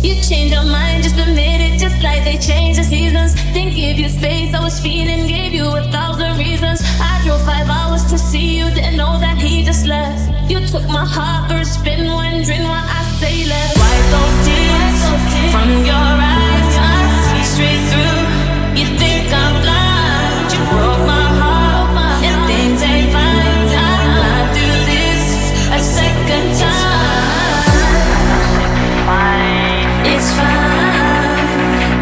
You change your mind, just admit it, just like they change the seasons. Didn't give you space, I was feeling, gave you 1,000 reasons. I drove 5 hours to see you, didn't know that he just left. You took my heart for a spin, wondering why I say less. Wipe those tears from your eyes, I see straight through. You think I'm blind, you broke my heart, and things ain't fine. I might do this a second time. It's fine,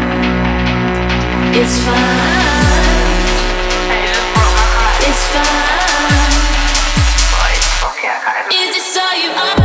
it's fine, it's fine. Is this all you are?